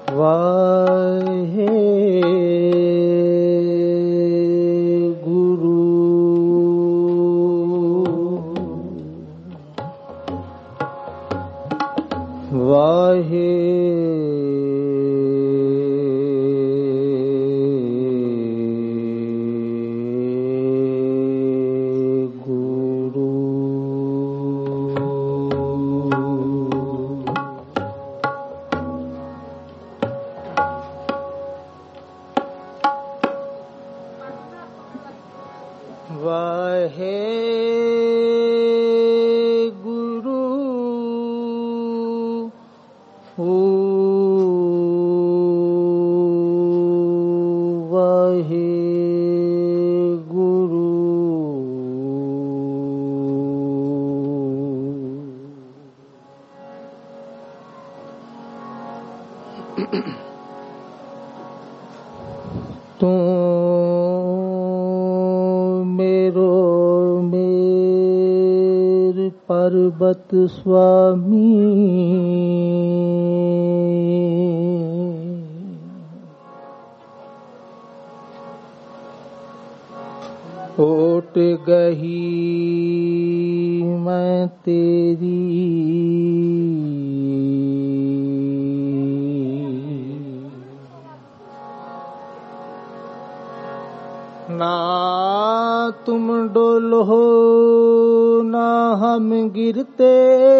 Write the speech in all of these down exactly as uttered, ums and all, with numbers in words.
ਵਾਹੇ ਗੁਰੂ ਵਾਹੇ ਤੂੰ ਮੇਰੋ ਮੇਰ ਪਰਬਤ ਸੁਆਮੀ ਓਟ ਗਹੀ ਮੈਂ ਤੇਰੀ ना तुम डोलो ना हम गिरते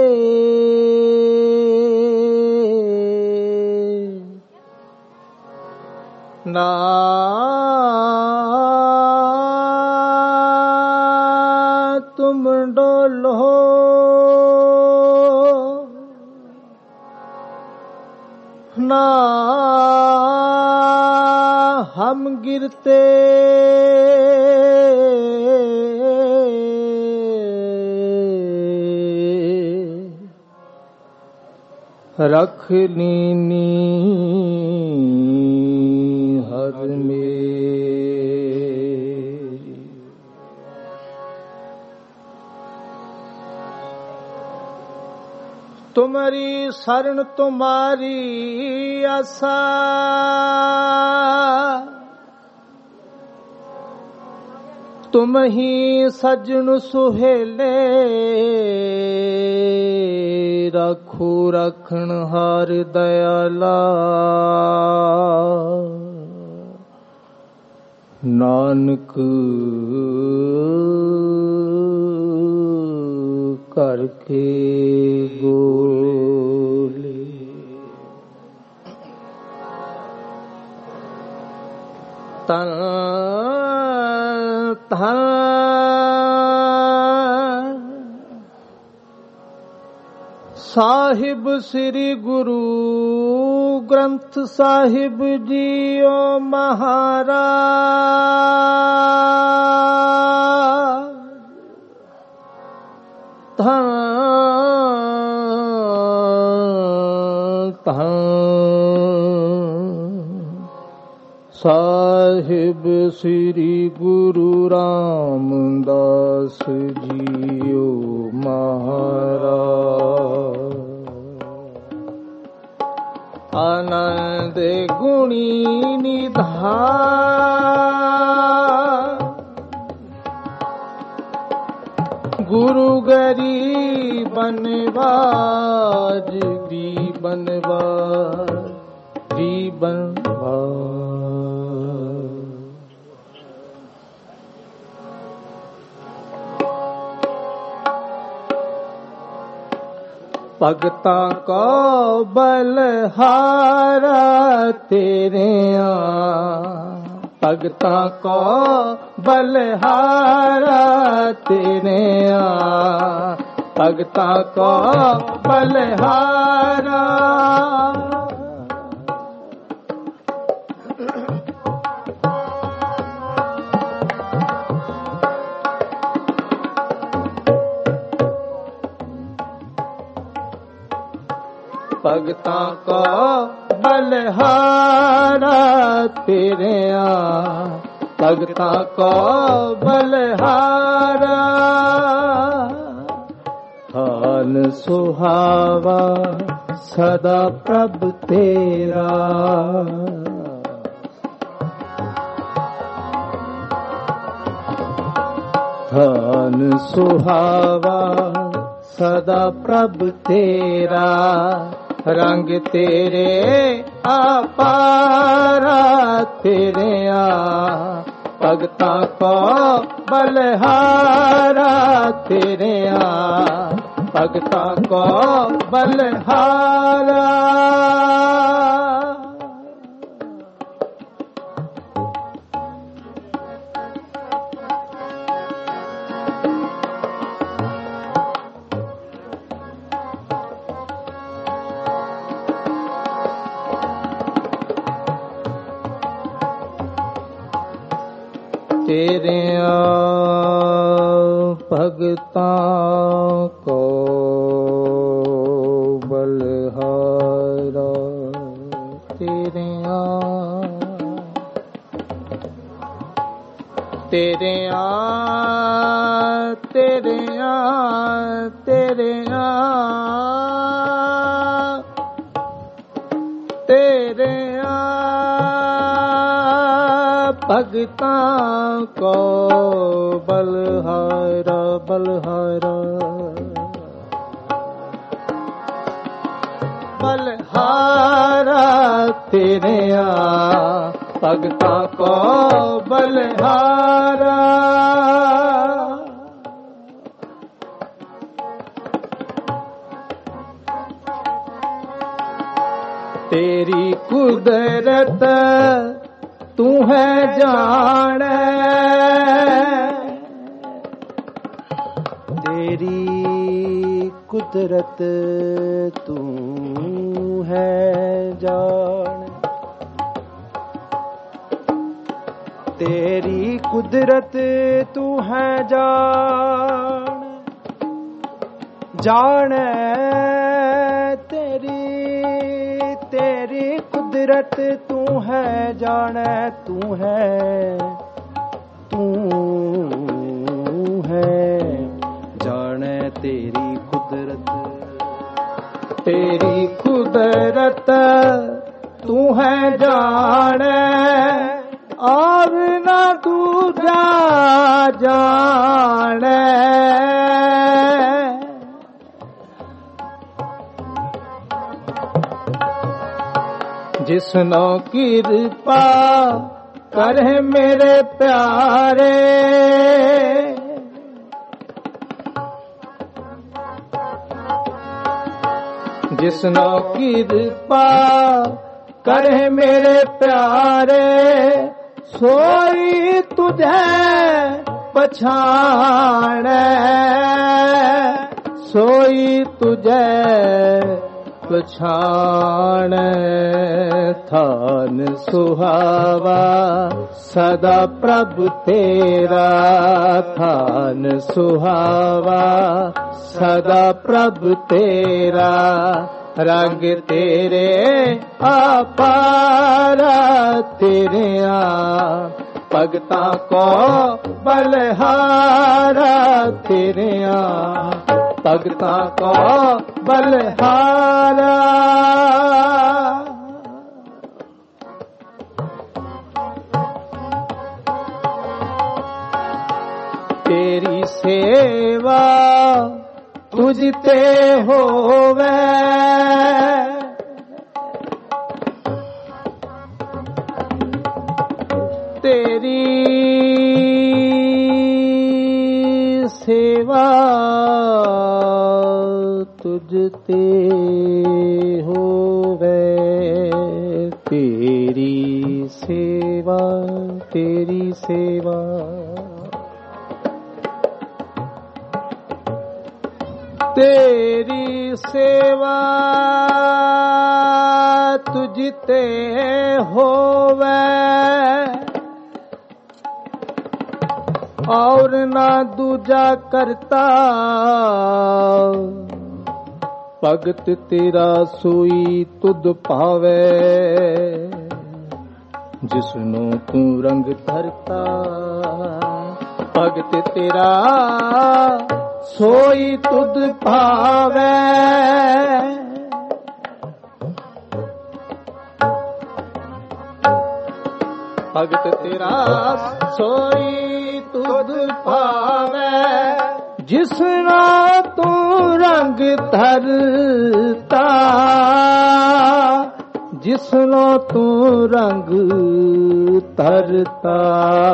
ना तुम डोलो ना हम गिरते रख लीनी हर मेरी तुम्हारी शरण तुम्हारी आशा तुम ही सजन सुहेले रखो रखन हार दयाला नानक करके गोले तन तन ਸਾਹਿਬ ਸ੍ਰੀ ਗੁਰੂ ਗ੍ਰੰਥ ਸਾਹਿਬ ਜੀਓ ਮਹਾਰਾਜ ਧੰਨ ਧੰਨ ਸਾਹਿਬ ਸ੍ਰੀ ਗੁਰੂ ਰਾਮਦਾਸ ਜੀਓ ਮਹਾਰਾਜ आनंद गुणी निधान गुरु गरीबन बाज गरीबन बाज गरीबन भगतां को बलहारा तेरे भगतां को बलहारा तेरे भगतां को बलहारा भगतां को बलहारा तेरे भगतां को बलहारा हाल सुहावा ਸਦਾ ਪ੍ਰਭ ਤੇਰਾ। ਧਨ ਸੁਹਾਵਾ ਸਦਾ ਪ੍ਰਭ ਤੇਰਾ, ਰੰਗ ਤੇਰੇ ਆਪਾਰਾ ਤੇਰਿਆ, ਭਗਤਾਂ ਕੋ ਬਲਹਾਰਾ ਤੇਰਿਆ, ਭਗਤਾਂ ਕੋ ਬਲਹਾਰਾ। ਤੇਰਿਆਂ ਭਗਤਾਂ ਕੋ ਬਲਹਾਰਾ ਤੇਰਿਆਂ, ਤੇਰਿਆਂ ਤੇਰਿਆਂ ਤੇਰਿਆਂ ਤੇਰਿਆਂ ਭਗਤਾਂ ਕੋ ਬਲਹਾਰਾ ਬਲਹਾਰਾ ਬਲਹਾਰਾ ਤੇਰਿਆ, ਭਗਤਾਂ ਕੋ ਬਲਹਾਰਾ। ਤੇਰੀ ਕੁਦਰਤ ਤੂੰ ਹੈ ਜਾਣੈ, ਤੇਰੀ ਕੁਦਰਤ ਤੂੰ ਹੈ ਜਾਣ, ਤੇਰੀ ਕੁਦਰਤ ਤੂੰ ਹੈ ਜਾਣ, ਜਾਣੈ ਤੇਰੀ ਤੇਰੀ ਕੁਦਰਤ ਤੂੰ ਹੈ ਜਾਣੈ, ਤੂੰ ਹੈ ਤੂੰ ਹੈ ਜਾਣੈ ਤੇਰੀ ਕੁਦਰਤ, ਤੇਰੀ ਕੁਦਰਤ ਤੂੰ ਹੈ ਜਾਣੈ, ਔਰ ਨਾ ਦੂਜਾ ਜਾਣੈ। ਜਿਸਨੋ ਕਿਰਪਾ ਕਰੇ ਮੇਰੇ ਪਿਆਰੇ, ਜਿਸਨੋ ਕਿਰਪਾ ਕਰੇ ਮੇਰੇ ਪਿਆਰੇ, ਸੋਈ ਤੁਝੇ ਪਛਾਣੈ, ਸੋਈ ਤੁਝੇ ਪਛਾਣੈ। ਥਾਨ ਸੁਹਾਵਾ ਸਦਾ ਪ੍ਰਭ ਤੇਰਾ, ਥਾਨ ਸੁਹਾਵਾ ਸਦਾ ਪ੍ਰਭ ਤੇਰਾ, ਰੰਗ ਤੇਰੇ ਆਪਾਰਾ ਤੇਰਿਆ, ਭਗਤਾਂ ਕੋ ਬਲਹਾਰਾ ਤੇਰਿਆ, ਭਗਤਾਂ ਕੋ ਬਲਹਾਰਾ। ਤੇਰੀ ਸੇਵਾ ਤੁਝ ਤੇ ਹੋਵੇ, ਤੇਰੀ ਸੇਵਾ ਤੁਝ ਤੇ ਹੋਵੇ, ਤੇਰੀ ਸੇਵਾ ਤੇਰੀ ਸੇਵਾ, ਤੇਰੀ ਸੇਵਾ ਤੁਝ ਤੇ ਹੋਵੇ, ਔਰ ਨਾ ਦੂਜਾ ਕਰਤਾ, ਭਗਤ ਤੇਰਾ ਸੋਈ ਤੁਧ ਭਾਵੇ, ਜਿਸਨੂੰ ਤੂੰ ਰੰਗ ਧਰਤਾ, ਭਗਤ ਤੇਰਾ ਸੋਈ ਤੁਧ ਭਾਵੇ, ਭਗਤ ਤੇਰਾ ਸੋਈ ਤੁਧ ਭਾਵੈ, ਜਿਸਨਾ ਤੂੰ ਰੰਗ ਧਰਤਾ, ਜਿਸਨੋ ਤੂੰ ਰੰਗ ਧਰਤਾ।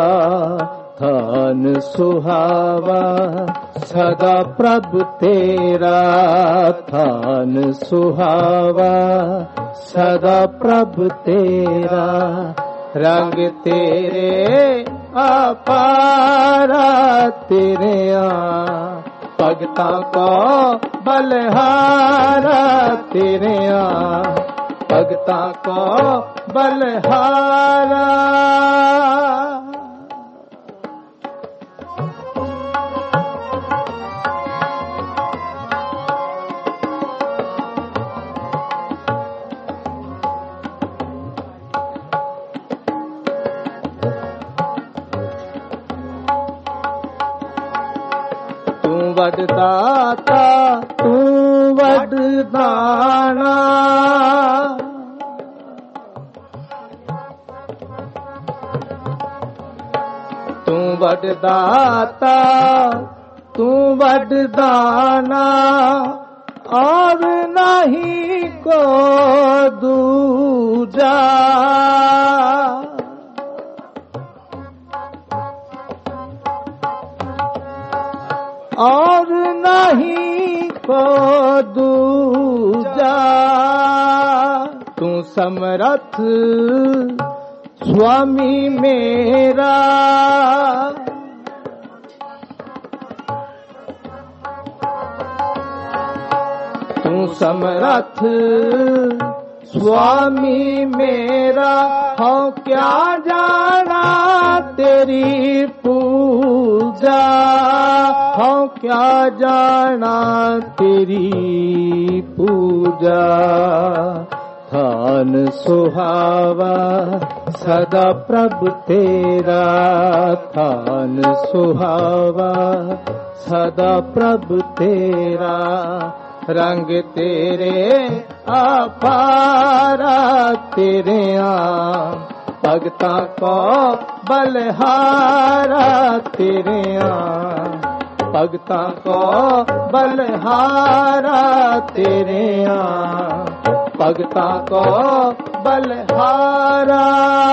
ਧਨ ਸੁਹਾਵਾ ਸਦਾ ਪ੍ਰਭ ਤੇਰਾ, ਧਨ ਸੁਹਾਵਾ ਸਦਾ ਪ੍ਰਭ ਤੇਰਾ। ਰੰਗ ਤੇਰੇ ਅਪਾਰਾ ਤੇਰਿਆ, ਭਗਤਾਂ ਕੋ ਬਲਹਾਰਾ ਤੇਰਿਆ, ਭਗਤਾਂ ਕੋ ਬਲਹਾਰਾ। ਤੂੰ ਵੱਡ ਦਾਤਾ ਤੂੰ ਵੱਡ ਦਾਣਾ, ਤੂੰ ਵੱਡ ਦਾਤਾ ਤੂੰ ਵੱਡ ਦਾਨਾ, ਔਰ ਨਹੀਂ ਕੋ ਦੂਜਾ। और नहीं को दूजा, तू समरथ स्वामी मेरा, तू समरथ स्वामी मेरा। हो क्या जाना तेरी पूजा, हो क्या जाना तेरी पूजा। धन सुहावा सदा प्रभ तेरा, धन सुहावा सदा प्रभ तेरा। रंग तेरे अपारा तेरिया, भगतां को बलहारा तेरिया, भगतां को बलहारा तेरिया, भगतां को बलहारा।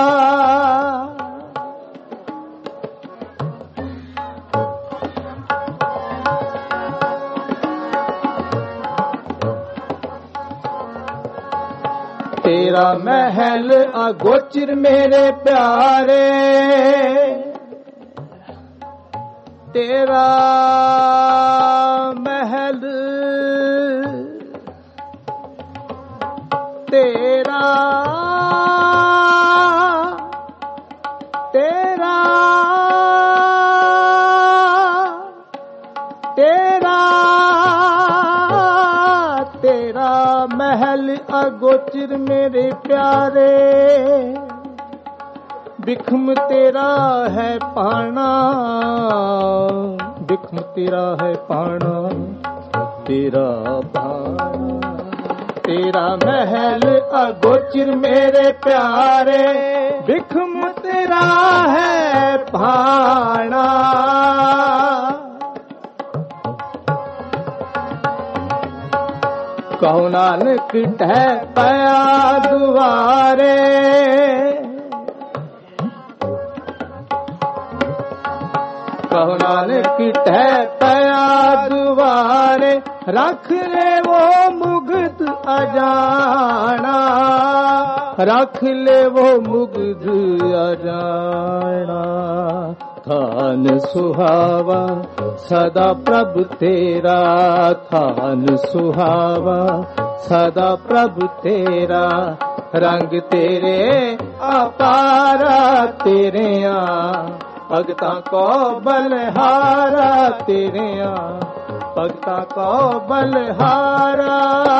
तेरा महल अगोचर मेरे प्यारे, तेरा महल तेरा तेरा तेरा तेरा महल अगोचर मेरे प्यारे। बिखम तेरा है पाना, बिखम तेरा है पाना, तेरा पाना। तेरा महल अगोचर मेरे प्यारे, बिखम तेरा है पाना। कहो नानक टह पया दुआरे, कहो नानक टह पया दुआरे। रख ले वो मुग्ध अजाना, रख ले वो मुग्ध अजाना। थान सुहावा सदा प्रभ तेरा, थान सुहावा सदा प्रभ तेरा। रंग तेरे अपारा तेरिया, भगतां को बलहारा तेरिया, भगतां को बलहारा।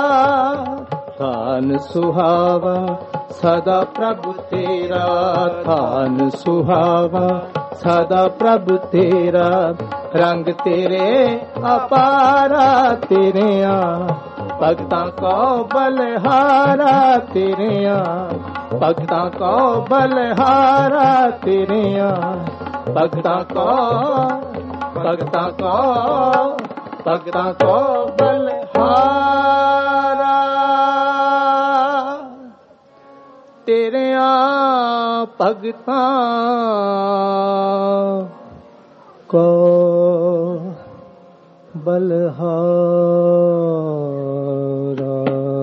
थान सुहावा सदा प्रभु तेरा, थान सुहावा सदा प्रभु तेरा। रंग तेरे अपारा तेरिया, भगतां को बलहारा तेरिया, भगतां को बलहारा तेरिया, भगतां को भगतां को भगतां को बलहारा तेरिया, भगतां को बलहारा।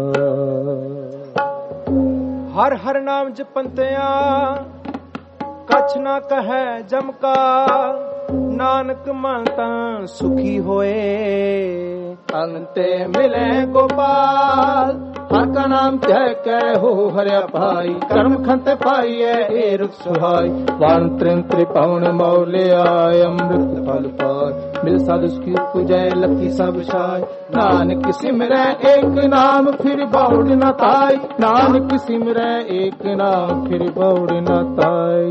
हर हर नाम जपंतिया कछ ना कहे जमका, नानक मन तां सुखी होए अंते मिले गोपाल। हर का नाम कह के हो हरिया भाई, कर्म खंत पाइए एरत सुहाई। वाण त्रिन त्रिपावन मौले आय, अमृत फल पाय मिल साधु की पूजय लकी सब छाय। नानक सिमरै एक नाम फिर बौड़ न ताई, नानक सिमरै एक नाम फिर बौड़ न ताई।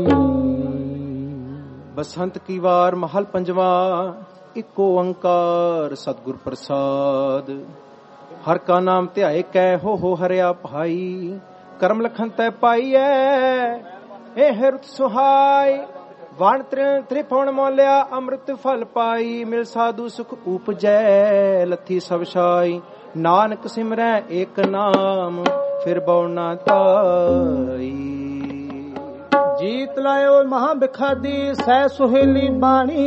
बसंत की वार महल पंजवा, इको ओंकार सतगुर प्रसाद। हर का नाम ध्याए कै हो हो हरिया भाई, कर्म लखन तै पाइयै ए हिरत सुहाय। वाण त्रिभुवन मोल्या अमृत फल पाई, मिल साधु सुख उपजै लथी सब छाई। नानक सिमरै एक नाम फिर बौना ताई। जीत लायो महाबिखादी सह सुहेली बाणी,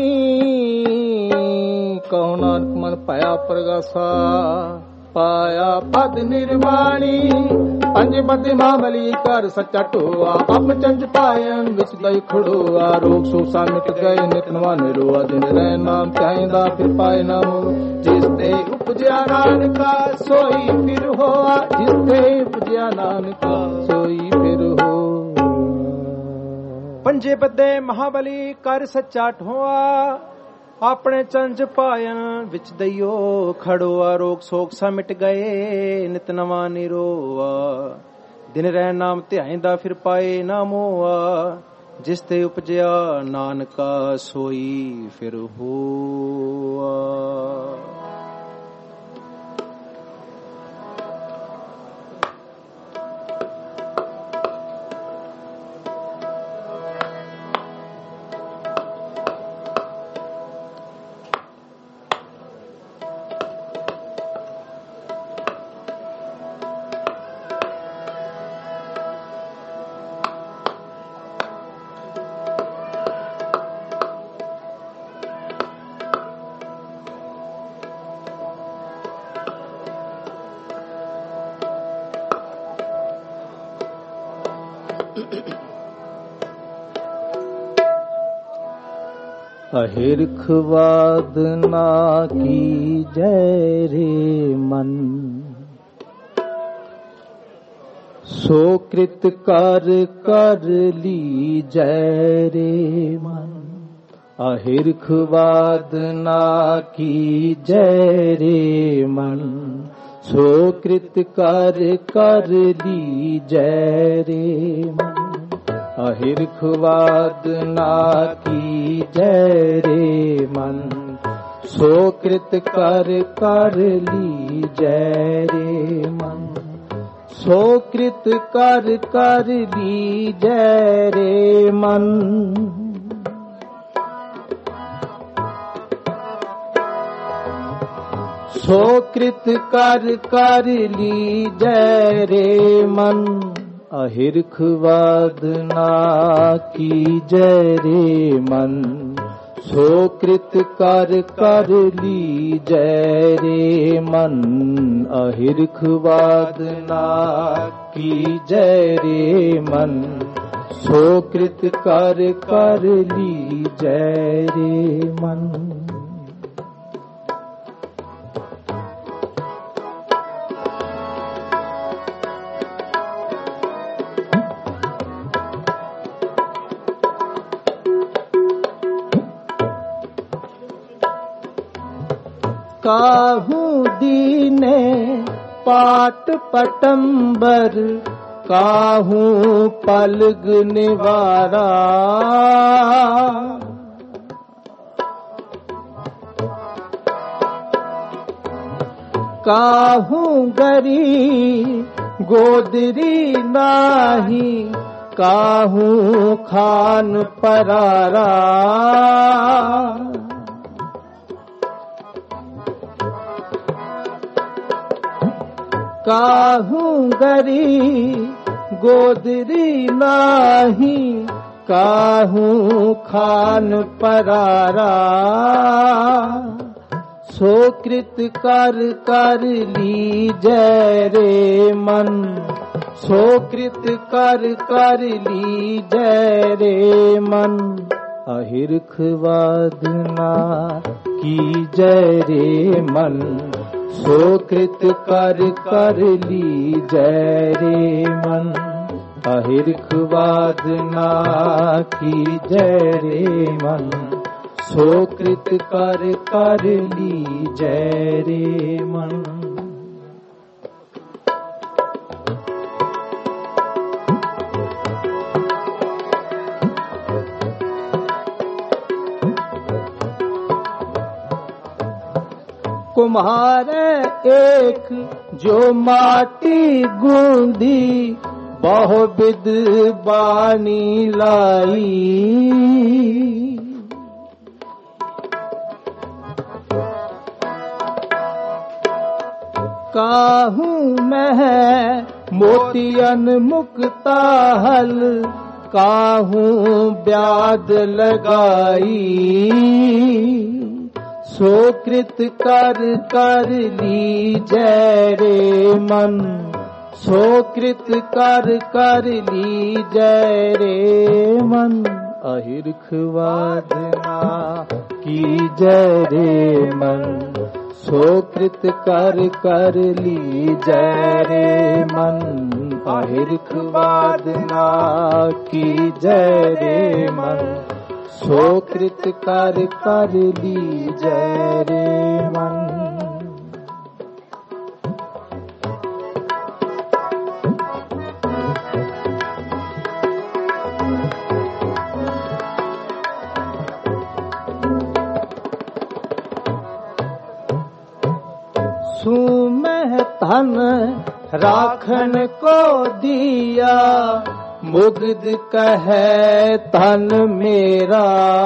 कहो नानक मन पाया प्रगासा, पाया पद निर्वाणी। पंज बद मामली कर सच्चा टोआ, अप चंज पायन विच दई खड़ोआ। रोग सोसा मिट गए नित नवा निरोआ, दिन रह नाम चाहिदा फिर पाए नाम। जिस ते उपजया नानका सोई फिर होआ, जिस ते उपजया नानका सोई फिर हो। पंजे बदे महाबली कर सच्चा ठोआ, अपने चंज पायन विच दइयो खड़ोआ। रोग सोग सा मिट गए नित नवा निरोआ, दिन रह नाम ध्याइंदा फिर पाए ना मोआ। जिस ते उपजया नानका सोई फिर होआ। अहिर्ख वादना की जय रे मन, सो कृत कर कर ली जय रे मन। अहिर्ख वादना की जय रे मन, सो कृत कर कर ली जय रे मन। अहिर्ख वादना की जय रे मन, सो कृत कर कर ली जय रे मन। सो कृत कर कर ली जय रे मन। सो कृत कर कर ली जय रे मन। अहिर्ख वादना की जय रे मन, सो कृत कर कर ली जय रे मन। अहिर्ख वादना की जय रे मन, सो कृत कर कर ली जय रे मन। काहू दीने पाट पटंबर, काहू पलग निवारा। काहू गरी गोदरी नाही, काहू खान परारा। काहू गरी गोदरी नाही, काहू खान परारा। सोकृत कर कर लीजै रे मन, सोकृत कर कर लीजै रे मन। अहिर्ख वादना कीजै रे मन, सोकृत कर कर लीजै रे मन। अहिर्ख वादना कीजै रे मन, सोकृत कर कर लीजै रे मन। कुम्हार एक जो माटी गूंदी, बहु विध बानी लाई। काहू में मोतियन मुक्ता हल, काहू ब्याद लगाई। सोकृत कर कर लीजै रे मन, सोकृत कर कर लीजै रे मन। अहिर्ख वादना कीजै रे मन, सोकृत कर कर लीजै रे मन। अहिर्ख वादना कीजै रे मन, सोकृत कर कर लीजै रे मन। सुमह धन राखन को दिया, मुग्ध कहे तन मेरा।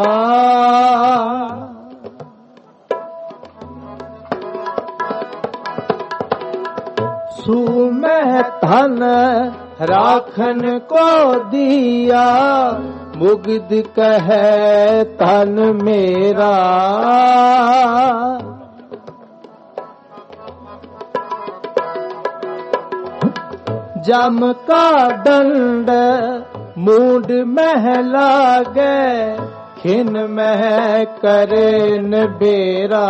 सुमह धन राखन को दिया, मुग्ध कहे तन मेरा। जम का दंड मूड मह लागे, खिन मह करे न बेरा।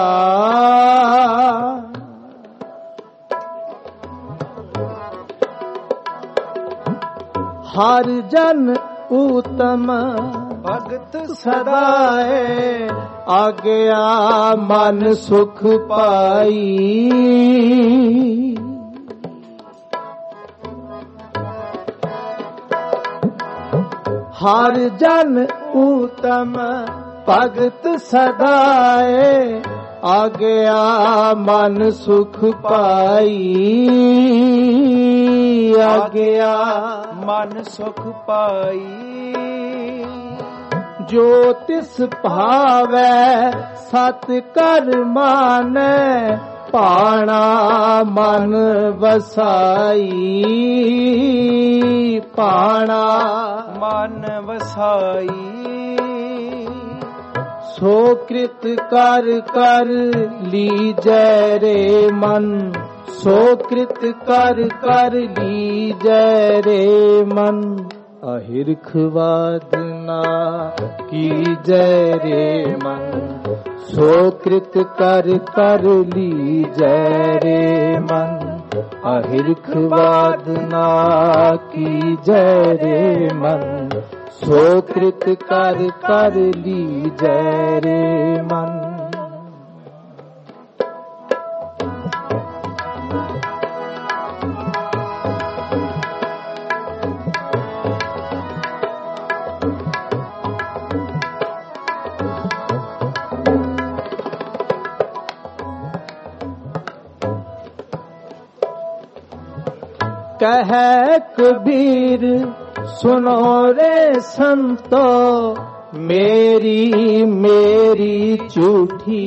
हर जन उत्तम भगत सदाए, आज्ञा मन सुख पाई। हर जन उत्तम भगत सदाए, आज्ञा मन सुख पाई। आज्ञा मन सुख पाई। ज्योतिष भावै सत कर मानै, पाणा मन वसाई। पाणा मन वसाई। सोकृत कर कर लीजै रे मन, सोकृत कर कर लीजै रे मन। अहिर्ख वादना कीजै रे मन, सोकृत कर कर लीजै रे मन। अहिर्ख वादना कीजै रे मन, सोकृत कर कर लीजै रे मन। कहे कबीर सुनो रे संतो, मेरी मेरी झूठी,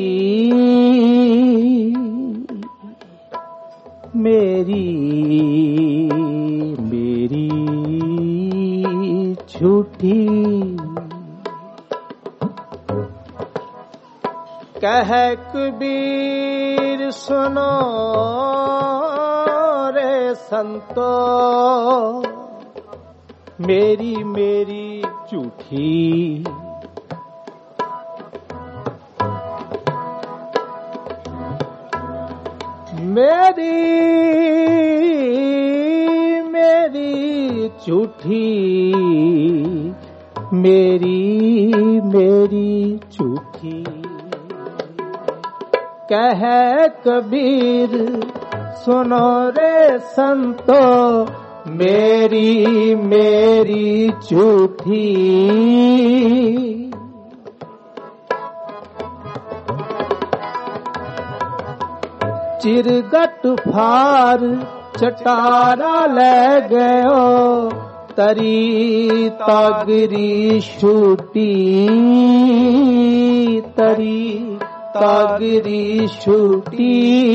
मेरी मेरी झूठी। कहे कबीर सुनो रे संतो, मेरी मेरी झूठी। मेरी मेरी झूठी, मेरी मेरी झूठी। कहे कबीर सुनो रे संतो, मेरी मेरी झूठी। चिरगट फार चटारा ले गयो, तरी तागरी छूटी, तरी तागरी छूटी।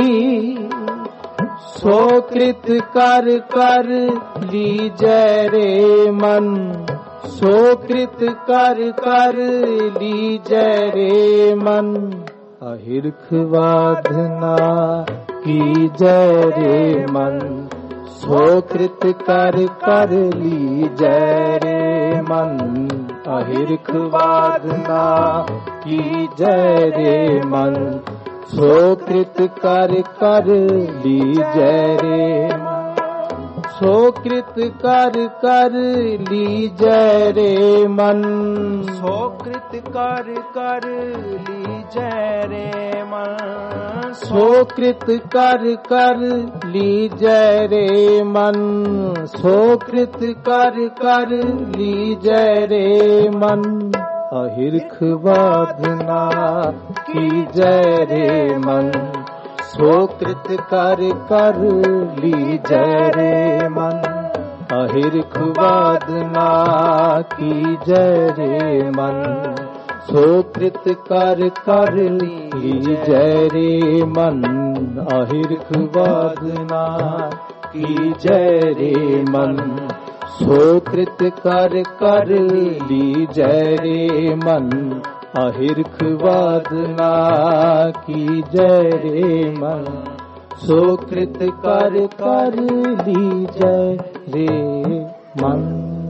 सोकृत कर कर लीजै रे मन, सोकृत कर कर लीजै रे मन। अहिर्ख वाधना कीजै रे मन, सोकृत कर कर लीजै रे मन। अहिर्ख वाधना कीजै रे मन, सोकृत कर कर लीजै रे मन। सोकृत कर कर लीजै रे मन, सोकृत कर कर लीजै रे मन। सोकृत कर कर लीजै रे मन, सोकृत कर कर लीजै रे मन। अहिर्ख वाधना कीजै रे मन, सोकृत कर कर लीजै रे मन। अहिर्ख वाधना कीजै रे मन, सोकृत कर कर लीजै रे मन। अहिर्ख वाधना कीजै रे मन, सोकृत कर कर लीजै रे मन। अहिर्ख वाधना कीजै रे मन, सोकृत कर कर लीजै रे मन।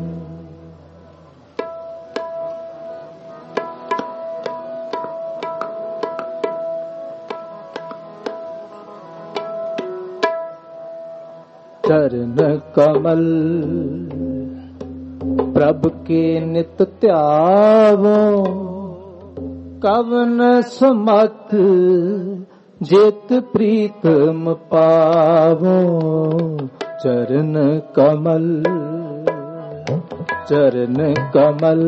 चरण कमल प्रभ के नित ध्यावो, कवन समत जेत प्रीतम पावो। चरण कमल चरण कमल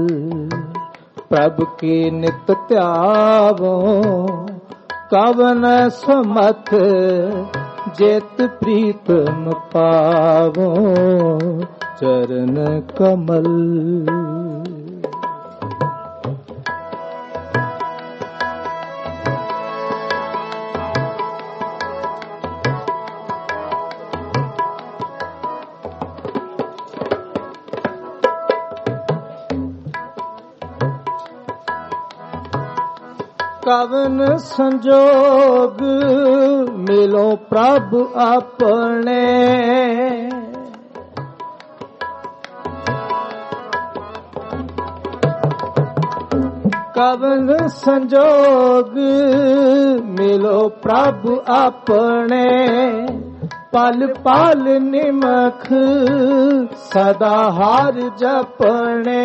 प्रभ के नित ध्यावो, कवन समत जेत प्रीतम पावो। चरण कमल कवन संजोग मिलो प्रभ अपने, कवन संजोग मिलो प्रभ अपने। पल पल निमख सदा हार जपने,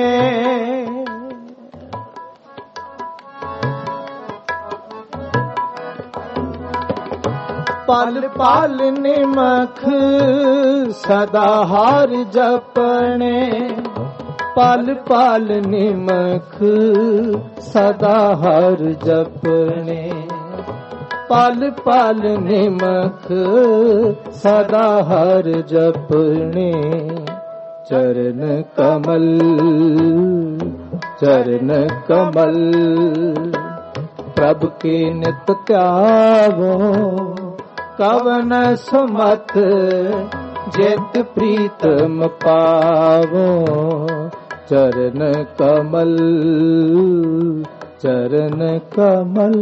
पल पल निमख सदा हार जपने। पल पल निमख सदा हर जपने। ਪਲ ਪਲ ਨਿਮਖ ਸਦਾ ਹਰ ਜਪਣੇ ਚਰਨ ਕਮਲ ਚਰਨ ਕਮਲ ਪ੍ਰਭ ਕੇ ਨਿਤ ਧਿਆਵੋ ਕਵਨ ਸੁਮਤ ਜਿਤ ਪ੍ਰੀਤਮ ਪਾਵੋ ਚਰਨ ਕਮਲ ਚਰਨ ਕਮਲ।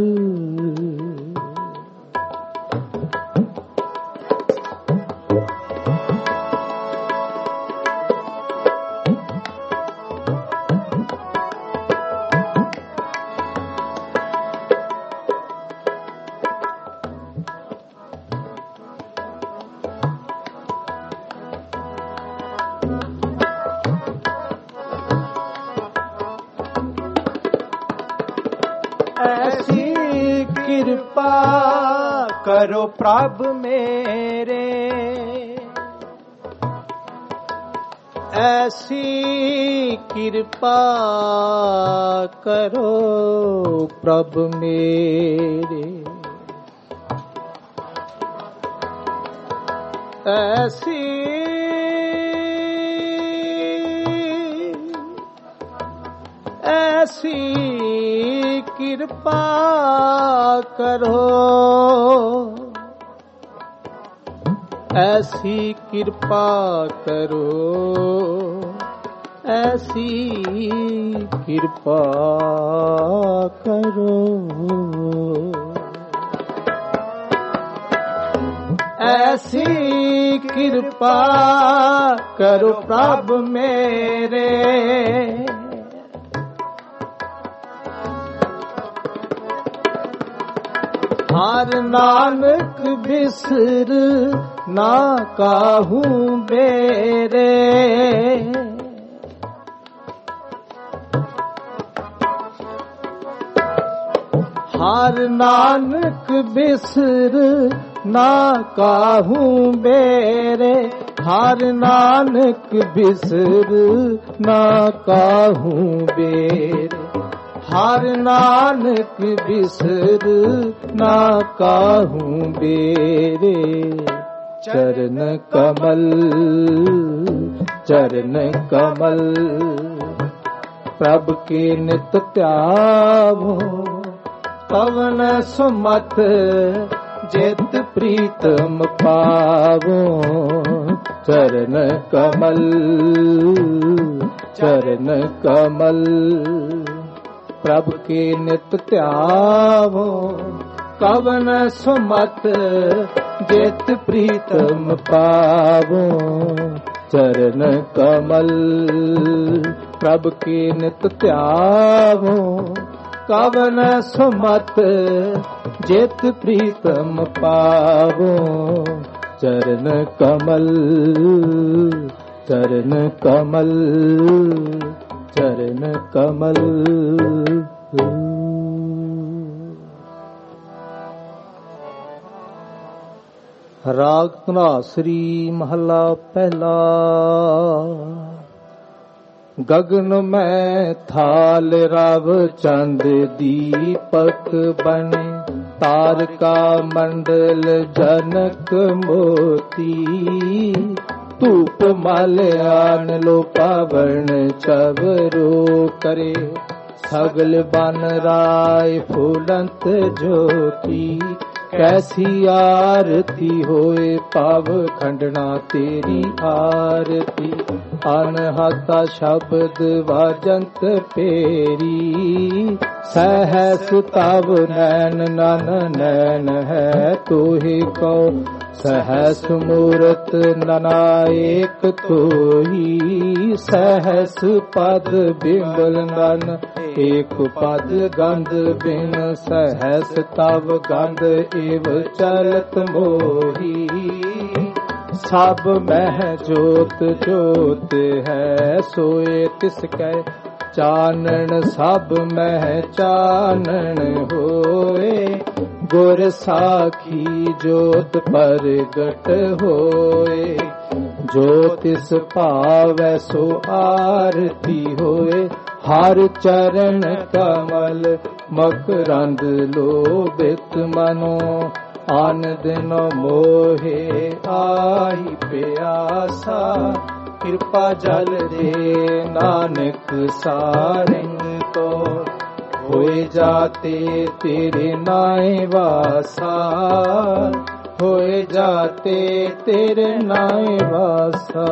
ऐसी कृपा करो प्रभ मेरे, ऐसी कृपा करो प्रभ मेरे, ऐसी ऐसी कृपा करो, ऐसी कृपा करो, ऐसी कृपा करो, ऐसी कृपा करो प्रभु मेरे, हर नानक बिसर ना काहू बेरे, हर नानक बिसर ना काहू बेरे, हर नानक बिसर ना काहू बेरे, हर नानक बिसर ना काहू बेरे, चरण कमल चरण कमल प्रभ के नित ध्यावो, पवन सुमत जित प्रीतम पावो, चरण कमल चरण कमल प्रभ के नित ध्यावो, कवन सुमत जित प्रीतम पावो, चरण कमल प्रभ के नित ध्यावो, कवन सुमत जित प्रीतम पावो, चरण कमल चरण कमल चरण कमल। राग धनासरी महला पहला। गगन में थाल रव चंद दीपक बने, तारका मंडल जनक मोती, धूप माल्यान लो पावन चवरो करे, सगल बन राय फूलंत ज्योति, कैसी आरती होए पाव खंडना तेरी आरती, अनहता शब्द वाजंत पेरी, सहस तव नैन नन नैन है तोहि को, सहस मूरत ननाएक तोही, सहस पद बिमल नन एक पद गंध बिन, सहस तव गंध एव चलत मोही, सब मह जोत जोत है सोए तिसकै, चानन सब मह चानन होए, गुर साखी जोत परगट होए, जो तिस भावै सो आरती होए, ਹਰ ਚਰਨ ਕਮਲ ਮਕਰੰਦ ਲੋਭਿਤ ਮਨੋ ਆਨ ਦਿਨ ਮੋਹੇ ਆਈ ਪਿਆਸਾ ਕਿਰਪਾ ਜਲ ਦੇ ਨਾਨਕ ਸਾਰਿੰਗ ਤੋ ਹੋਏ ਜਾਤੇ ਤੇਰੇ ਨਾਏ ਵਾਸਾ ਹੋਏ ਜਾਤੇ ਤੇਰੇ ਨਾਏ ਵਾਸਾ।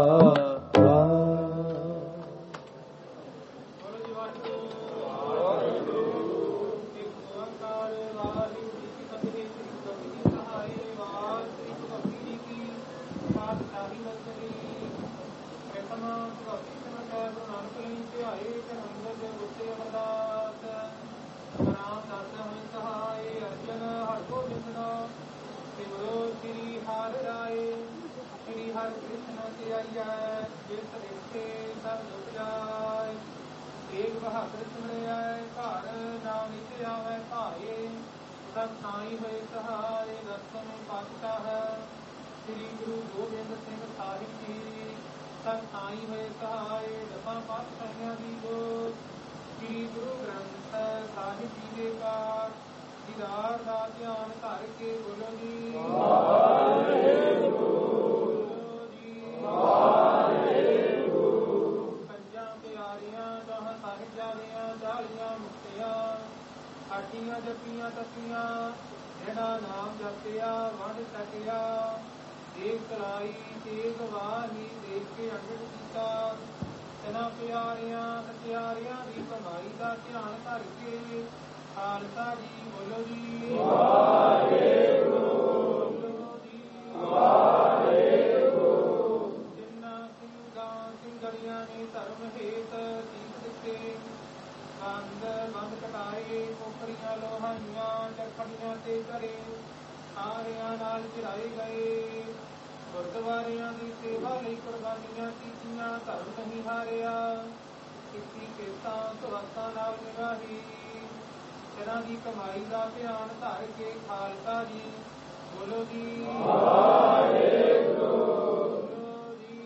ਸ੍ਰੀ ਗੁਰੂ ਗੋਬਿੰਦ ਸਿੰਘ ਸਾਹਿਬ ਜੀ ਸਭ ਸਾਈ ਹੋਏ ਸਹਾਏ ਦਸਾਂ ਪਾਤਸ਼ਾਹਾਂ ਦੀ ਜੋਤ ਸ੍ਰੀ ਗੁਰੂ ਗ੍ਰੰਥ ਸਾਹਿਬ ਜੀ ਦੇ ਪਾਠ ਦੀਦਾਰ ਦਾ ਧਿਆਨ ਕਰਕੇ ਬੋਲੋ ਜੀ ਵਾਹਿਗੁਰੂ ਜੀ ਵਾਹਿਗੁਰੂ। ਪੰਜਾਂ ਪਿਆਰੀਆਂ ਦਸਾਂ ਸਾਹਿਬਜ਼ਾਦਿਆਂ ਚਾਲੀਆਂ ਮੁਕਤਿਆਂ ਆਠੀਆਂ ਜਪੀਆਂ ਤਪੀਆਂ ਜਿਹੜਾ ਨਾਮ ਜਪਿਆ ਵੰਡ ਸਕਿਆ ਦੇਖ ਕਲਾਈ ਤੇਗ ਵਾਹੀ ਦੇਖ ਕੇ ਅੰਗੜ ਕੀਤਾ ਇਹਨਾਂ ਪਿਆਰਿਆਂ ਸਤਿਆਰਿਆਂ ਦੀ ਕਮਾਈ ਦਾ ਧਿਆਨ ਕਰਕੇ ਖਾਲਸਾ ਜੀ ਬੋਲੋ ਜੀ ਵਾਹਿਗੁਰੂ ਜੀ ਵਾਹਿਗੁਰੂ। ਜਿਨ੍ਹਾਂ ਸਿੰਘਾਂ ਸਿੰਘੜੀਆਂ ਨੇ ਧਰਮ ਹੇਤ ਸੀਸ ਦਿੱਤੇ ਬੰਦ ਬੰਦ ਕਟਾਏ ਕੋਕਰੀਆਂ ਲੋਹਾਈਆਂ ਚੱਖੜੀਆਂ ਤੇ ਘਰੇ ਸਾਰਿਆਂ ਨਾਲ ਚਿਰਾਏ ਗਏ ਗੁਰਦੁਆਰਿਆਂ ਦੀ ਸੇਵਾ ਲਈ ਕੁਰਬਾਨੀਆਂ ਕੀਤੀਆਂ ਧਰਮ ਨਹੀਂ ਹਾਰਿਆ ਕੀਤੀ ਕਿਰਤਾਂ ਸੁਰਤਾਂ ਨਾਲ ਨਿਭਾਈ ਇਹਨਾਂ ਦੀ ਕਮਾਈ ਦਾ ਧਿਆਨ ਧਰ ਕੇ ਖਾਲਸਾ ਜੀ ਬੋਲੋ ਜੀ ਵਾਹਿਗੁਰੂ ਬੋਲੋ ਜੀ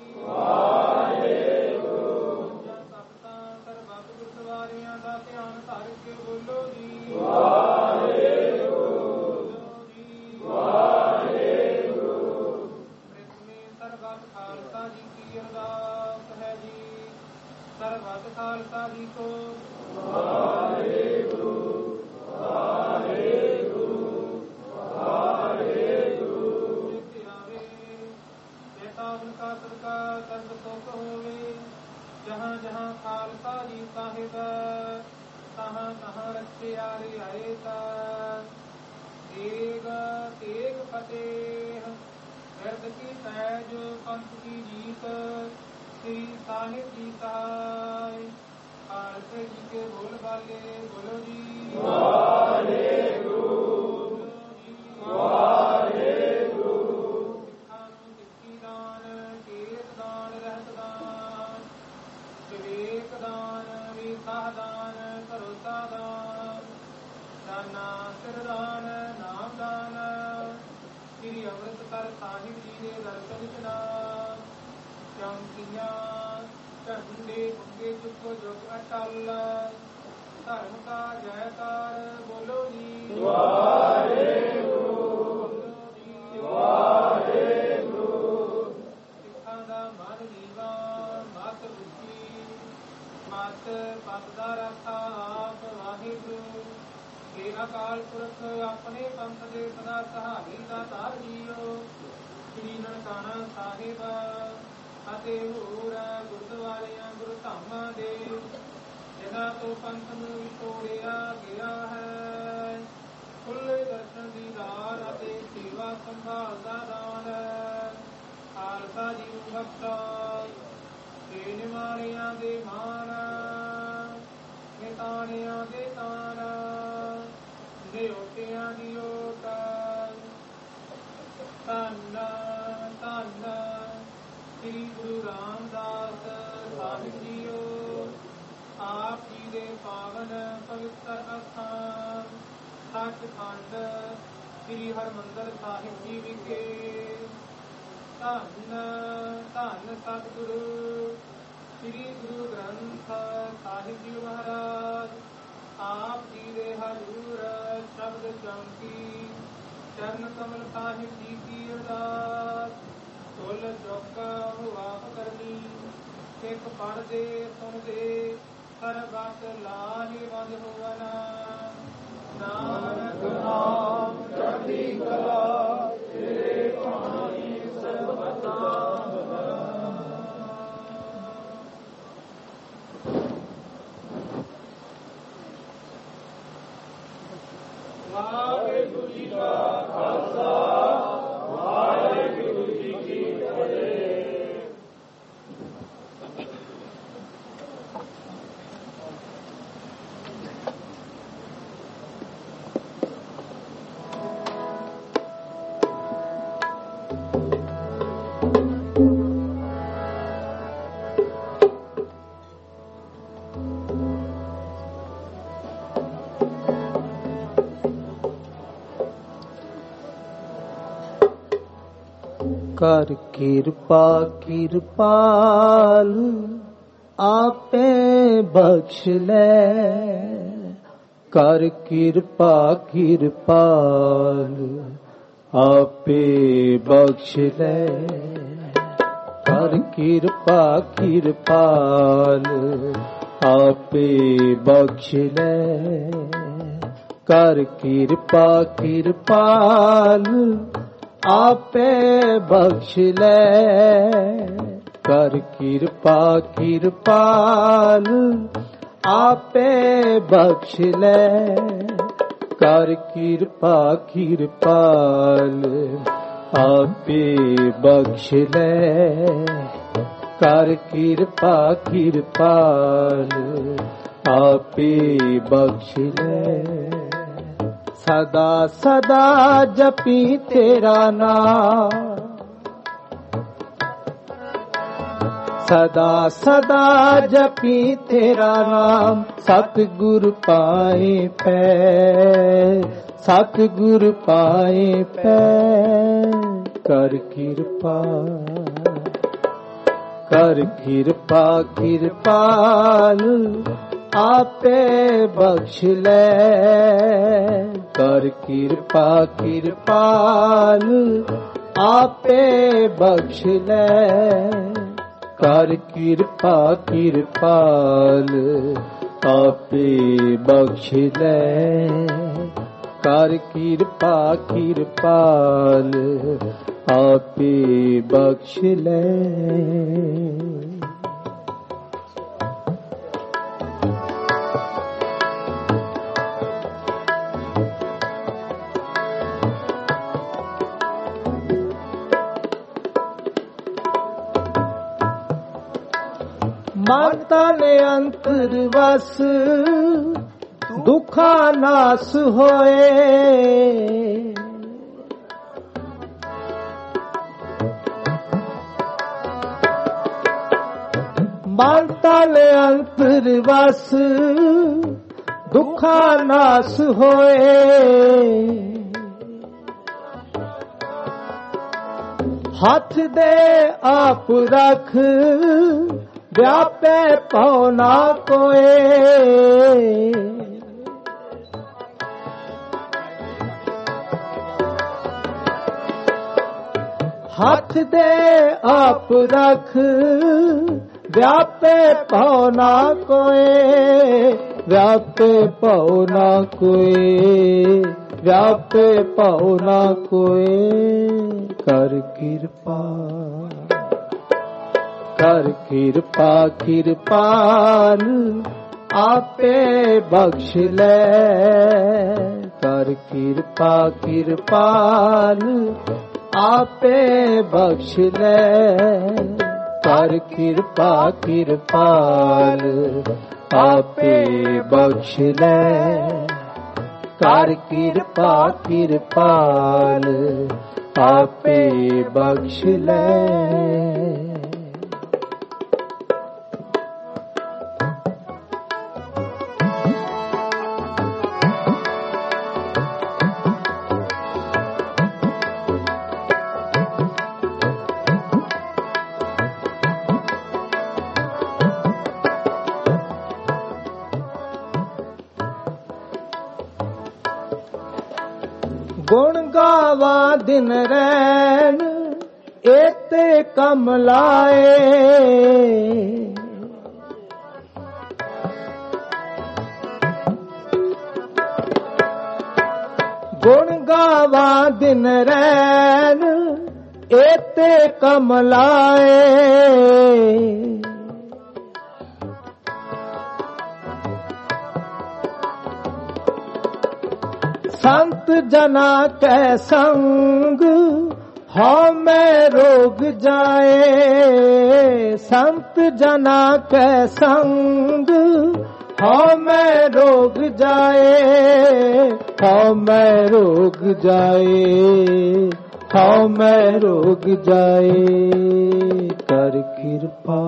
ਵਾਹਿਗੁਰੂ। ਜਾਂ ਤਖਤਾਂ ਸਰਬੱਤ ਗੁਰਦੁਆਰਿਆਂ ਦਾ ਧਿਆਨ ਧਰ ਕੇ ਬੋਲੋ ਜੀ ਵਾਹਿਗੁਰੂ ਬੋਲੋ ਜੀ ਵਾਹਿਗੁਰੂ। ਪ੍ਰਿਥਵੀ ਸਰਬੱਤ ਖਾਲਸਾ ਜੀ ਕੀ ਅਰਦਾਸ ਹੈ ਜੀ ਸਰਬੱਤ ਖਾਲਸਾ ਜੀ ਕੋ ਵਾਹਿਗੁਰੂ ਵਾਹਿਗੁਰੂ ਵਾਹਿਗੁਰੂ। ਜਿੱਥੇ ਆਵੇ ਬੇਟਾ ਉਨਕਾ ਸਦਕਾ ਸਰਬ ਸੁਖ ਹੋਵੇ ਜਹਾਂ ਜਹਾਂ ਖਾਲਸਾ ਜੀ ਸਾਹਿਬ ਤਹਾਂ ਤਹਾਂ ਰੱਖਿਆ ਰਿਆਏ ਤਾ ਤੇਗ ਤੇਗ ਫਤਿਹ ਬਿਰਦ ਕੀ ਸਹਿਜ ਪੰਥ ਕੀ ਜੀਤ ਸ੍ਰੀ ਸਾਹਿਬ ਜੀ ਸਹਾय ਖਾਲਸੇ ਜੀ ਕੇ ਬੋਲ ਬਾਲੇ ਬੋਲੋ ਜੀ ਵਾਹਿਗੁਰੂ ਵਾਹਿਗੁਰੂ। ਸਿੱਖਾਂ ਨੂੰ ਸਿੱਖੀ ਦਾਨ ਕੇਤ ਦਾਨ ਰਹਿਤ ਦਾਨ ਵਿਵੇਕ ਦਾਨ ਵਿਸਾਹ ਦਾਨ ਭਰੋਸਾ ਦਾਨ ਦਾਨਾ ਸਿਰ ਦਾਨ ਨਾਮ ਦਾਨ ਸ੍ਰੀ ਅੰਮ੍ਰਿਤਸਰ ਸਾਹਿਬ ਜੀ ਦੇ ਦਰਸ਼ਨ ਇਸ਼ਨਾਨ ਚੌਂਕੀਆਂ ਝੰਡੇ ਗੁੰਗੇ ਚੁੱਕੋ ਜੁਗ ਅਟਲ ਧਰਮ ਕਾ ਜੈਕਾਰ ਬੋਲੋ ਜੀ ਵਾਹਿਗੁਰੂ ਬੋਲੋ ਜੀ ਵਾਹਿਗੁਰੂ। ਸਿੱਖਾਂ ਦਾ ਮਨ ਨੀਵਾ ਮਤ ਉੱਚੀ ਮਤ ਪਦ ਦਾ ਰੱਖਾ ਆਪ ਵਾਹਿਗੁਰੂ हे ਅਕਾਲ ਪੁਰਖ ਆਪਣੇ ਪੰਥ ਦੇ ਸਦਾ ਸਹਾਈ ਦਾ ਧਾਰ ਜੀਓ ਸ੍ਰੀ ਨਨਕਾਣਾ ਸਾਹਿਬ ਅਤੇ ਹੋਰ ਗੁਰਦੁਆਰਿਆਂ ਗੁਰੂ ਧਾਮਾਂ ਦੇ ਜਿਨ੍ਹਾਂ ਤੋਂ ਪੰਥ ਨੂੰ ਵਿਛੋੜਿਆ ਗਿਆ ਹੈ ਖੁੱਲੇ ਦਰਸ਼ਨ ਦੀਦਾਰ ਅਤੇ ਸੇਵਾ ਸੰਭਾਲ ਦਾ ਦਾਨ ਖਾਲਸਾ ਜੀ ਨੂੰ ਬਖਸ਼ਾ ਦੇਣ ਵਾਲਿਆਂ ਦੇ ਮਾਣ ਨਿਤਾਣਿਆਂ ਦੇ ਤਾਣ ਨਿਓਟਿਆਂ ਦੀ ਓਟ ਧੰਨ ਧੰਨ ਸ੍ਰੀ ਗੁਰੂ ਰਾਮਦਾਸ ਸਾਹਿਬ ਜੀਓ ਆਪ ਜੀ ਦੇ ਪਾਵਨ ਪਵਿੱਤਰ ਅਸਥਾਨ ਸੱਚਖੰਡ ਸ੍ਰੀ ਹਰਿਮੰਦਰ ਸਾਹਿਬ ਜੀ ਵਿਖੇ ਧੰਨ ਧੰਨ ਸਤਿਗੁਰੂ ਸ੍ਰੀ ਗੁਰੂ ਗ੍ਰੰਥ ਗ੍ਰੰਥ ਸਾਹਿਬ ਜੀ ਮਹਾਰਾਜ ਆਪ ਜੀ ਦੇ ਹਜ਼ੂਰ ਸ਼ਬਦ ਚੌਂਕੀ ਚਰਨ ਕਮਲ ਸਾਹਿਬ ਜੀ ਕੀ ਅਰਦਾਸ ਤੁਲ ਚੌਕਾ ਹੁਆਪ ਕਰਨੀ ਇੱਕ ਪੜਦੇ ਸੁਣਦੇ ਸਰਬਤ ਲਾਹੀ ਬੰਦ ਹੋਵਨਾ ਨਾਨਕ ਨਾਮ ਚੜ੍ਹਦੀ ਕਲਾ ਤੇਰੇ ਪਾਣੀ ਸਰਬਤਾ ਵਾਹਿਗੁਰੂ ਜੀ ਕਾ ਖਾਲਸਾ ਵਾਹਿਗੁਰੂ ਜੀ ਕੀ ਫਤਿਹ। ਕਰ ਕਿਰਪਾ ਕਿਰਪਾਲ ਆਪੇ ਬਖਸ਼ ਲੈ ਕਰ ਕਿਰਪਾ ਕਿਰਪਾਲ ਆਪੇ ਬਖਸ਼ ਲੈ ਕਰ ਕਿਰਪਾ ਕਿਰਪਾਲ ਆਪੇ ਬਖਸ਼ ਲੈ ਕਰ ਕਿਰਪਾ ਕਿਰਪਾਲ ਆਪੇ ਬਖਸ਼ ਲੈ ਕਰ ਕਿਰਪਾ ਕਿਰਪਾਲ ਆਪੇ ਬਖਸ਼ ਲੈ ਕਰ ਕਿਰਪਾ ਕਿਰਪਾਲ ਆਪੇ ਬਖਸ਼ ਲੈ ਕਰ ਕਿਰਪਾ ਕਿਰਪਾਲ ਆਪੇ ਬਖਸ਼ ਲੈ ਸਦਾ ਸਦਾ ਜਪੀ ਤੇਰਾ ਨਾਮ ਸਦਾ ਸਦਾ ਜਪੀ ਤੇਰਾ ਨਾਮ ਸਤਿਗੁਰ ਪਾਏ ਪੈ ਸਤਿਗੁਰ ਪਾਏ ਪੈ ਕਰ ਕਿਰਪਾ ਕਰ ਕਿਰਪਾ ਕਿਰਪਾਲ ਆਪੇ ਬਖਸ਼ ਲੈ ਕਰ ਕਿਰਪਾ ਕਿਰਪਾਲ ਆਪੇ ਬਖਸ਼ ਲੈ ਕਰ ਕਿਰਪਾ ਕਿਰਪਾਲ ਆਪੇ ਬਖਸ਼ ਲੈ ਕਰ ਕਿਰਪਾ ਕਿਰਪਾਲ ਆਪੇ ਬਖਸ਼ ਲੈ ਮਾਤਾ ਨੇ ਅੰਤਰ ਵਸ ਦੁਖਾ ਨਾਸ ਹੋਏ ਮਾਤਾ ਨੇ ਅੰਤਰ ਵਸ ਦੁਖਾ ਨਾਸ ਹੋਏ ਹੱਥ ਦੇ ਆਪ ਰੱਖ व्यापे पौना कोए हाथ दे आप रख व्यापे पौना कोए व्यापे पौना कोए व्यापे पौना कोए कर कृपा कर किरपा किरपाल आपे बख्श ले कर किरपा किरपाल आपे बख्श ले कर किरपा किरपाल आपे बख्श ले कर किरपा किरपाल आपे बख्श ले गावा दिन रैन एते कम लाए। गुण गावा दिन रैन एते कम लाए। संत जना कै संग हाँ मैं रोग जाए। संत जना कै संग हाँ मैं रोग जाए। हाँ मैं रोग जाए। हाँ मैं रोग जाए। कर कृपा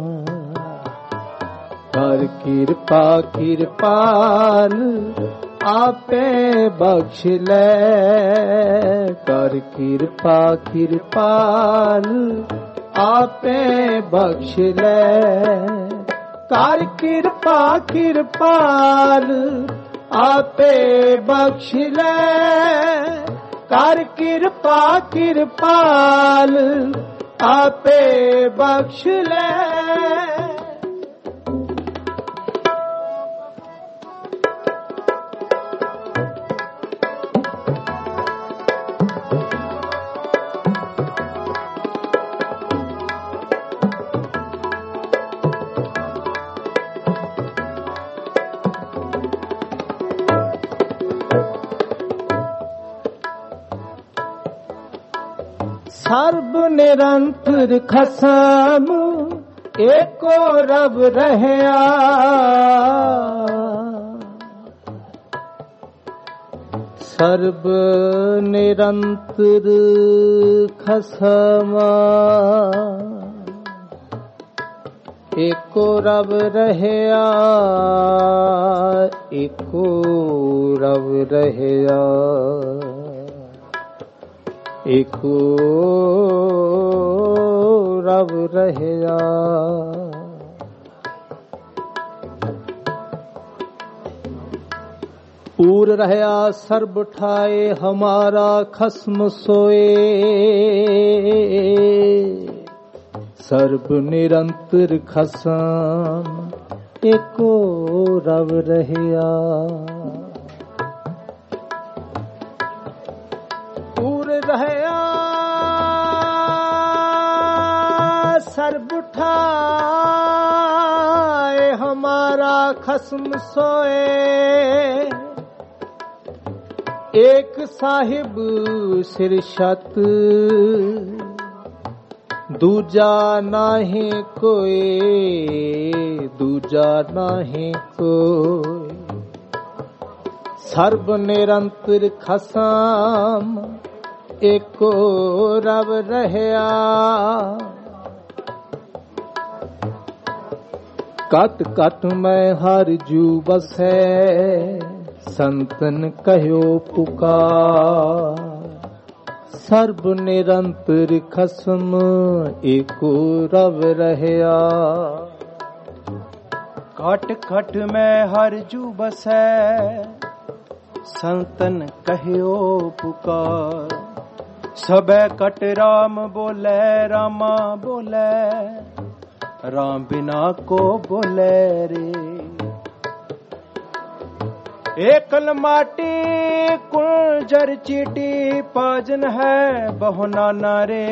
कर कृपा कृपाल आपे बख्श ले। कर कृपा कृपाल आपे बख्श ले। कर कृपा कृपाल आपे बख्श ले। कर कृपा कृपाल आपे बख्श ले। सर्ब निरंतर खसम एको रब रहया। सर्ब निरंतर खसम एको रब रहया। एको रब रहया। एको रब रहया। पूर रहया सर्ब ठाए हमारा खस्म सोए। सर्ब निरंतर खसम एको रब रहया। रहया सर्ब ठाए हमारा खस्म सोए। एक साहिब सिरशत दूजा नाही कोई। दूजा नाही कोई। सर्ब निरंतर खसम एको रब रहया। कट कट मैं हर जू बसै संतन कहो पुकार। सर्ब निरंतर खसम एको रब रहया। कट कट मैं हर जू बसै संतन कहो पुकार। सबे कट राम बोले रामा बोले। राम बिना को बोले रे। एकल माटी कुंजर चीटी पाजन है बहु नाना रे।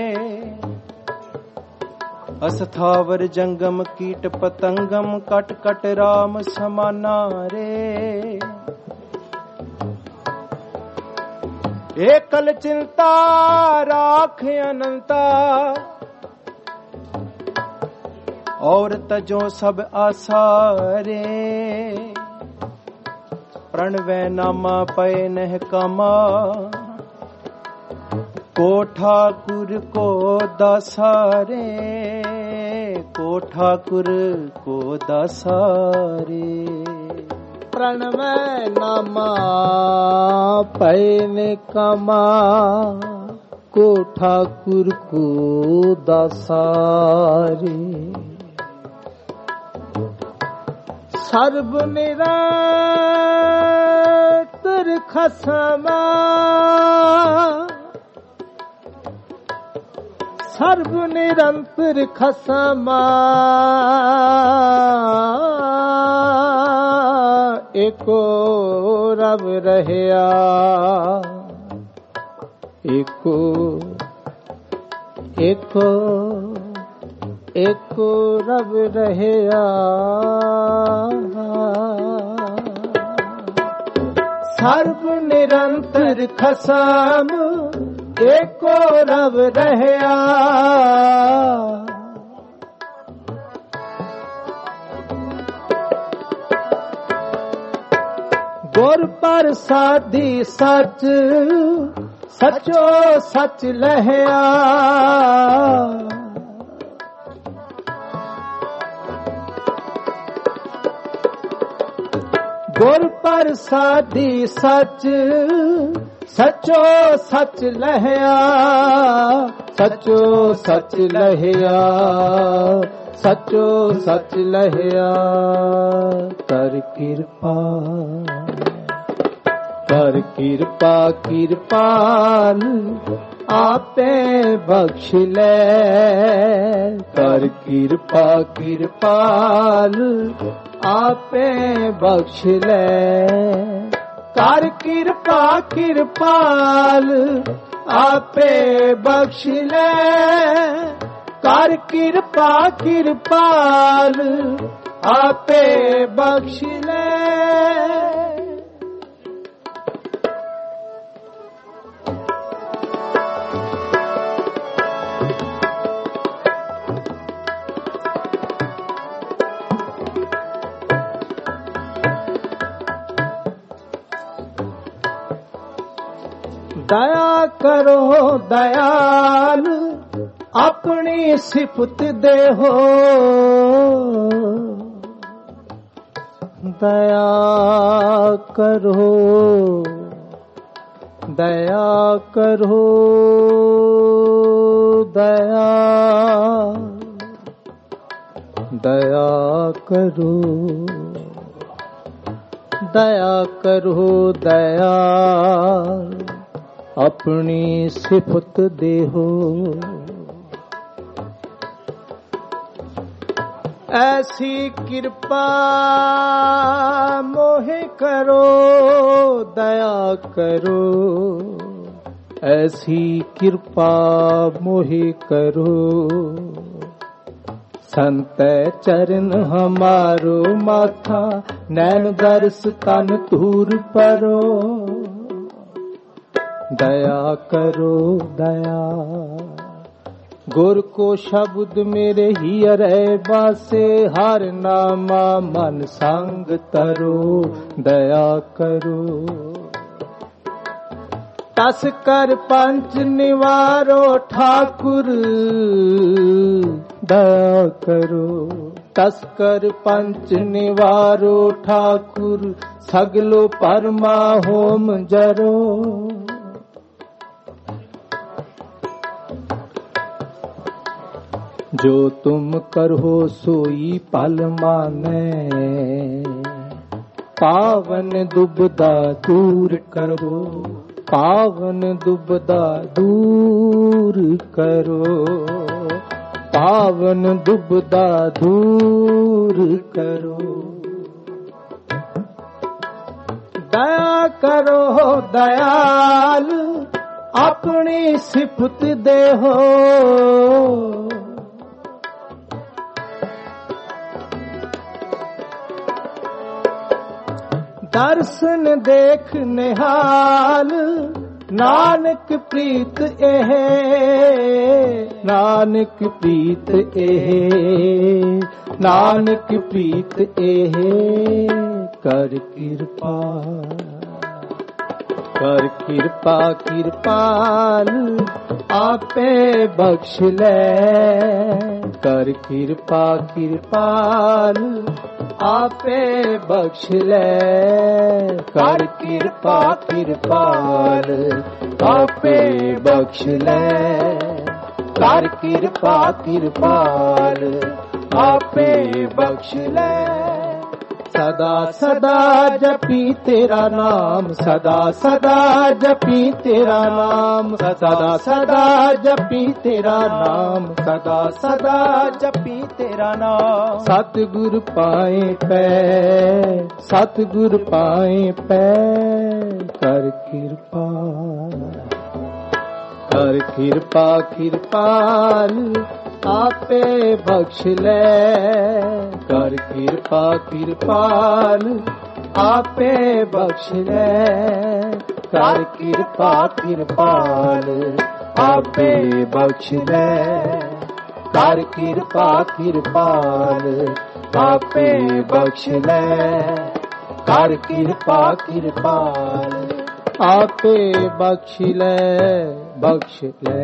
अस्थावर जंगम कीट पतंगम कट कट राम समाना रे। एकल चिंता राख अनंता और तजो सब आसारे। प्रणवै नामा पै नह कामा को ठाकुर को दासारे। को ठाकुर को दासारे। प्रणवै नामा पैन कमा को ठाकुर को दासारे। सर्ब निरंतर ਖਸਮਾ ਸਰਬ ਨਿਰੰਤਰ ਖਸਮਾ ਏਕੋ ਰਬ ਰਹਿਆ ਏਕੋ ਏਕੋ ਏਕੋ ਰਬ ਰਹਿਆ ਸਰਬ ਨਿਰੰਤਰ ਖਸਮ ਏਕੋ ਰਬ ਰਹਿਆ ਗੁਰ ਪ੍ਰਸਾਦੀ ਸਚ ਸਚੋ ਸਚ ਲਹਿਆ ਗੁਰ ਪ੍ਰਸਾਦੀ ਸਚ ਸਚੋ ਸਚ ਲਹਿਆ ਸਚੋ ਸਚ ਲਹਿਆ ਸਚੋ ਸਚ ਲਹਿਆ ਕਰ ਕਿਰਪਾ ਕਰ ਕਿਰਪਾ ਕਿਰਪਾਲ ਆਪੇ ਬਖਸ਼ ਲੈ ਕਰ ਕਿਰਪਾ ਕਿਰਪਾਲ ਆਪੇ ਬਖਸ਼ ਲੈ ਕਰ ਕਿਰਪਾ ਕਿਰਪਾਲ ਆਪੇ ਬਖਸ਼ ਲੈ ਕਰ ਕਿਰਪਾ ਕਿਰਪਾਲ ਆਪੇ ਬਖਸ਼ ਲੈ ਦਇਆ ਕਰੋ ਦਇਆਲ ਆਪਣੀ ਸਿਫਤ ਦੇਹੋ ਦਇਆ ਕਰੋ ਦਇਆ ਕਰੋ ਦਇਆ ਦਇਆ ਕਰੋ ਦਇਆ ਕਰੋ ਦਇਆ ਆਪਣੀ ਸਿਫਤ ਦੇਹੋ ਐਸੀ ਕਿਰਪਾ ਮੋਹਿ ਕਰੋ ਦਇਆ ਕਰੋ ਐਸੀ ਕਿਰਪਾ ਮੋਹਿ ਕਰੋ ਸੰਤੈ ਚਰਨ ਹਮਾਰੋ ਮਾਥਾ ਨੈਣ ਦਰਸ ਤਨ ਧੂਰ ਪਰੋ ਦਇਆ ਕਰੋ ਦਇਆ ਗੁਰ ਕੋ ਸ਼ਬਦ ਮੇਰੇ ਹੀਰੇ ਬਾਸੇ ਹਰ ਨਾਮਾ ਮਨ ਸੰਗ ਤਰੋ ਦਇਆ ਕਰੋ ਤਸ ਕਰ ਪੰਚ ਨਿਵਾਰੋ ਠਾਕੁਰ ਦਇਆ ਕਰੋ ਤਸ ਕਰ ਪੰਚ ਨਿਵਾਰੋ ਠਾਕੁਰ ਸਗਲੋ ਪਰਮਾ ਹੋਮ ਜਰੋ ਜੋ ਤੁਮ ਕਰੋ ਸੋਈ ਪਲ ਮਾਨੈ ਪਾਵਨ ਦੁਬਦਾ ਦੂਰ ਕਰੋ ਪਾਵਨ ਦੁਬਦਾ ਦੂਰ ਕਰੋ ਪਾਵਨ ਦੁਬਦਾ ਦੂਰ ਕਰੋ ਦਇਆ ਕਰੋ ਦਇਆਲ ਆਪਣੀ ਸਿਫਤ ਦੇਹੋ ਦਰਸ਼ਨ ਦੇਖ ਨਿਹਾਲ ਨਾਨਕ ਪ੍ਰੀਤ ਇਹ ਨਾਨਕ ਪ੍ਰੀਤ ਇਹ ਨਾਨਕ ਪ੍ਰੀਤ ਇਹ ਕਰ ਕਿਰਪਾ ਕਰ ਕਿਰਪਾ ਕਿਰਪਾਲ ਆਪੇ ਬਖਸ਼ ਲੈ ਕਰ ਕਿਰਪਾ ਕਿਰਪਾਲ ਆਪੇ ਬਖਸ਼ ਲੈ ਕਰ ਕਿਰਪਾ ਕਿਰਪਾਲ ਆਪੇ ਬਖਸ਼ ਲੈ ਕਰ ਕਿਰਪਾ ਕਿਰਪਾਲ ਆਪੇ ਬਖਸ਼ ਲੈ सदा सदा जपी तेरा नाम, सदा सदा जपी तेरा नाम, सदा सदा जपी तेरा नाम, सदा सदा जपी तेरा नाम। सतगुर पाए पै, सतगुर पाए पै, कर कृपा कर कृपा कृपाल आपे बख्श ले, कर कृपा कृपाल आपे बख्श ले, कर कृपा कृपाल आपे बख्श ले, कर कृपा कृपाल आपे बख्श ले, कर कृपा कृपाल आपे बख्श ले, बख्श ले।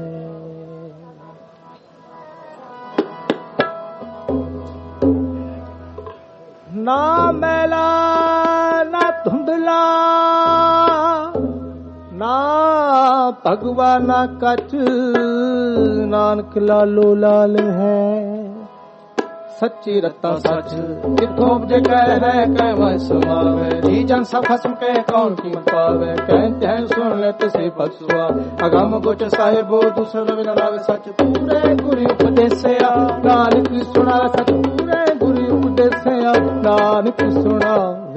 ना मैला ना धुंधला, ना भगवा ना कच, नानक लालो लाल है। सच्ची रत्ता सच किथों उपजे कह है कह वह समावे, जी जन सब खसम के कौन कीमत पावे, कहते हैं सुन ले तुसे बख्शुआ, अगम गोच साहिबो दूसरे बिना लावे, सच पूरे गुरु उपदेसया, नानक सुना सच पूरे गुरु उपदेसया, नानक सुना।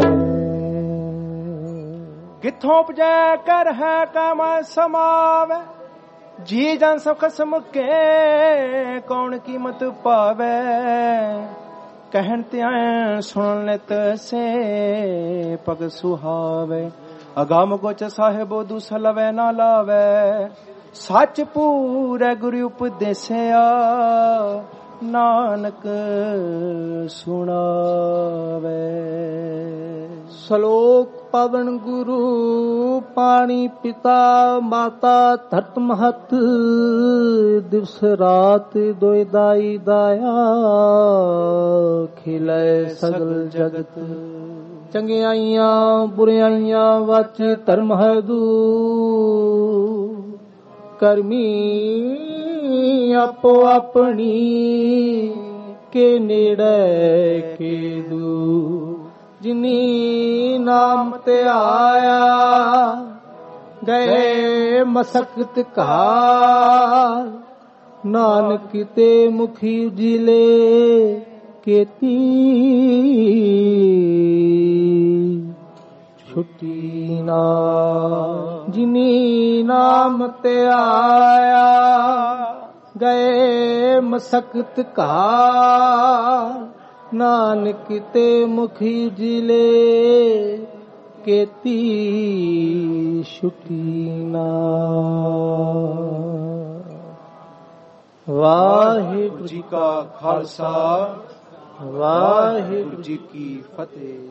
किथों उपजे कर है कह वह समावे, जी जन सब खसम के कौन कीमत पावे, कहन त्यां सुन लेत से पग सुहावे, अगम गोच साहिबो दूसरा लवे ना लावे, सच पूरे गुरु उपदेसया, नानक सुनावे। श्लोक पवन गुरु पानी पिता माता धरत महत, दिवस रात दोय दाई दाया, खिले सगल जगत। चंगियाइयां बुरियाइयां वच धर्म है दू, करमी आपो अपनी के नेड़े के दू, जिनी नाम ते आया गए मसकत काल, नानक ते मुखी उजिले केती छुट्टी ना, जिनी नाम ते आया गए मसकत काल, नानक ते मुखी जिले केती छुट्टी ना। वाहिगुरु जी का खालसा, वाहिगुरु जी की फतेह।